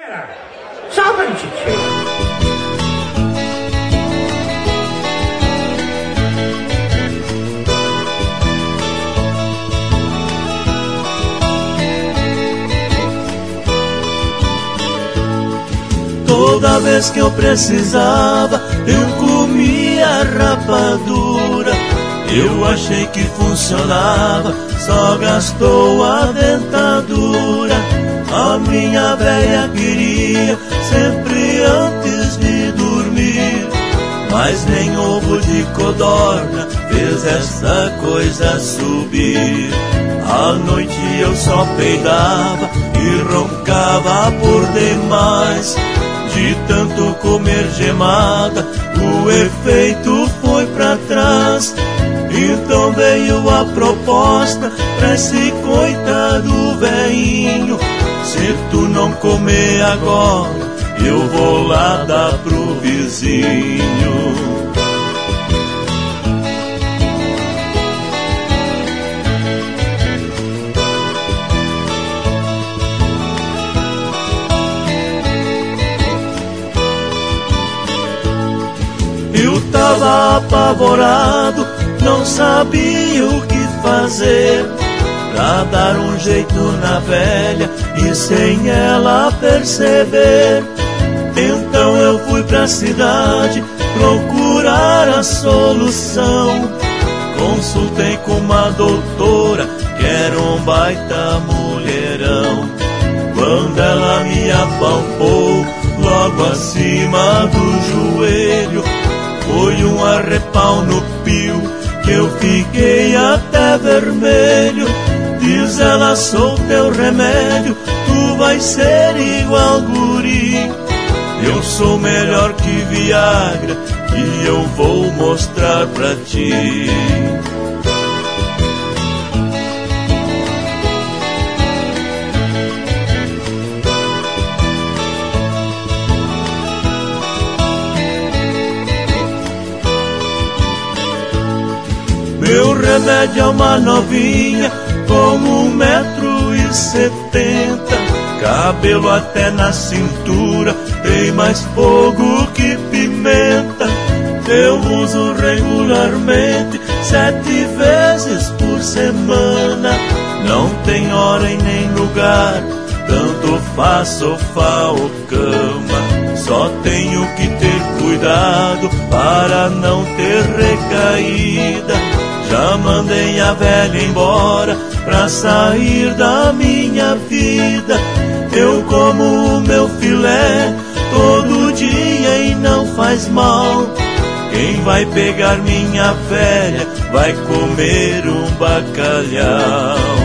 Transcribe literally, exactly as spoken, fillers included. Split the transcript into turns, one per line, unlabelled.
Toda vez que eu precisava, eu comia rapadura. Eu achei que funcionava, só gastou a dentadura. A minha véia queria sempre antes de dormir, mas nem ovo de codorna fez essa coisa subir. À noite eu só peidava e roncava por demais. De tanto comer gemada, o efeito foi pra trás. Então veio a proposta pra esse coitado velhinho: se tu não comer agora, eu vou lá dar pro vizinho. Eu tava apavorado, não sabia o que fazer pra dar um jeito na velha e sem ela perceber. Então eu fui pra cidade procurar a solução. Consultei com uma doutora que era um baita mulherão. Quando ela me apalpou logo acima do joelho, foi um arrepal no pio que eu fiquei até vermelho. Diz ela: sou teu remédio, tu vais ser igual guri. Eu sou melhor que Viagra e eu vou mostrar pra ti. Meu remédio é uma novinha com um metro e setenta, cabelo até na cintura, tem mais fogo que pimenta. Eu uso regularmente sete vezes por semana. Não tem hora e nem lugar, tanto faz sofá ou cama. Só tenho que ter cuidado para não ter recaída. Já mandei a velha embora pra sair da minha vida. Eu como o meu filé todo dia e não faz mal. Quem vai pegar minha velha vai comer um bacalhau.